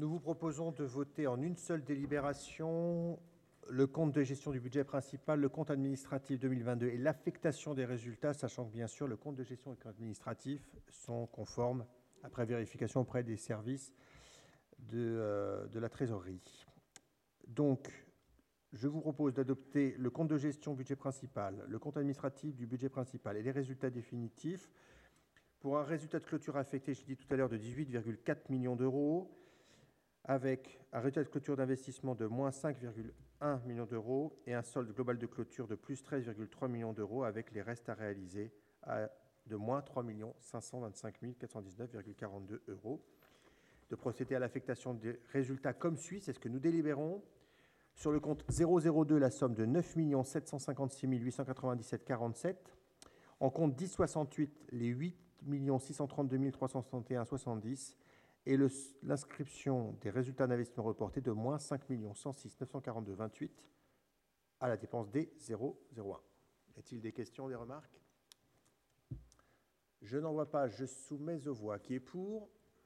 Nous vous proposons de voter en une seule délibération le compte de gestion du budget principal, le compte administratif 2022 et l'affectation des résultats, sachant que bien sûr le compte de gestion et le compte administratif sont conformes après vérification auprès des services de la trésorerie. Donc, je vous propose d'adopter le compte de gestion budget principal, le compte administratif du budget principal et les résultats définitifs pour un résultat de clôture affecté, je l'ai dit tout à l'heure, de 18,4 millions d'euros, avec un résultat de clôture d'investissement de moins 5,1 millions d'euros et un solde global de clôture de plus 13,3 millions d'euros, avec les restes à réaliser de moins 3 525 419,42 euros. De procéder à l'affectation des résultats comme suit, c'est ce que nous délibérons. Sur le compte 002, la somme de 9 756 897,47. En compte 1068, les 8 632 361,70. Et l'inscription des résultats d'investissement reportés de moins 5 106 942,28 à la dépense D001. Y a-t-il des questions, des remarques? Je n'en vois pas. Je soumets aux voix. Qui est pour?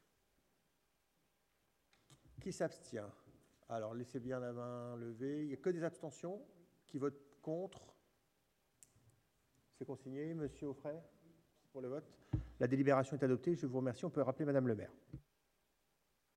Qui s'abstient? Alors, laissez bien la main levée. Il n'y a que des abstentions. Qui votent contre? C'est consigné, Monsieur Auffray, pour le vote. La délibération est adoptée. Je vous remercie. On peut rappeler Madame le maire.